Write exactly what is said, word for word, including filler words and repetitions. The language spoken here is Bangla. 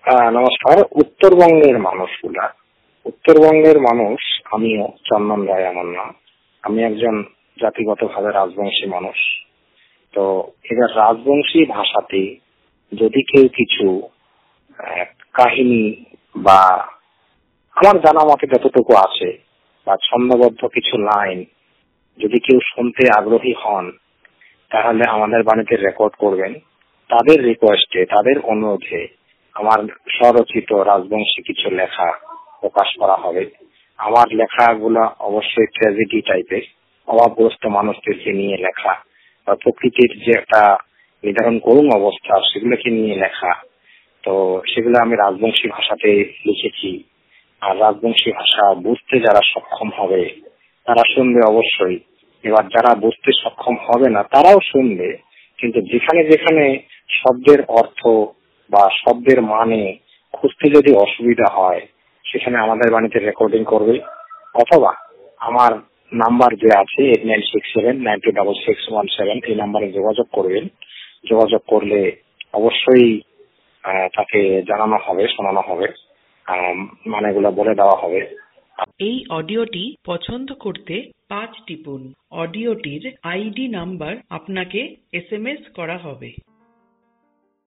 আহ, নমস্কার। উত্তরবঙ্গের মানুষগুলা, উত্তরবঙ্গের মানুষ, আমিও চন্দন রায় আমার নাম। আমি একজন জাতিগতভাবে রাজবংশী মানুষ। তো এবার রাজবংশী ভাষাতে যদি কেউ কিছু আহ, কাহিনী বা আমার জানা মতে যতটুকু আছে বা ছন্দবদ্ধ কিছু লাইন যদি কেউ শুনতে আগ্রহী হন, তাহলে আমাদের বাড়িতে রেকর্ড করবেন। তাদের রিকোয়েস্টে, তাদের অনুরোধে আমার স্বরচিত রাজবংশী কিছু লেখা প্রকাশ করা হবে। আমার লেখাগুলা অবশ্যই ট্র্যাজেডি টাইপের, অভাবগ্রস্ত মানুষদেরকে নিয়ে লেখা বা প্রকৃতির যে একটা নির্ধারণ করুন অবস্থা, সেগুলোকে নিয়ে লেখা। তো সেগুলো আমি রাজবংশী ভাষাতে লিখেছি। আর রাজবংশী ভাষা বুঝতে যারা সক্ষম হবে তারা শুনবে অবশ্যই। এবার যারা বুঝতে সক্ষম হবে না তারাও শুনবে, কিন্তু যেখানে যেখানে শব্দের অর্থ বা শব্দের মানে খুঁজতে যদি অসুবিধা হয়, সেখানে আমাদের বাড়িতে রেকর্ডিং করবে, অথবা আমার নাম্বার যে আছে eight nine six seven nine two double six one seven এই নাম্বারে যোগাযোগ করবেন। যোগাযোগ করলে অবশ্যই আহ, তাকে জানানো হবে, শোনানো হবে, মানেগুলো বলে দেওয়া হবে। এই অডিওটি পছন্দ করতে পাঁচ টিপুন। অডিওটির আইডি নাম্বার আপনাকে এস এম এস করা হবে।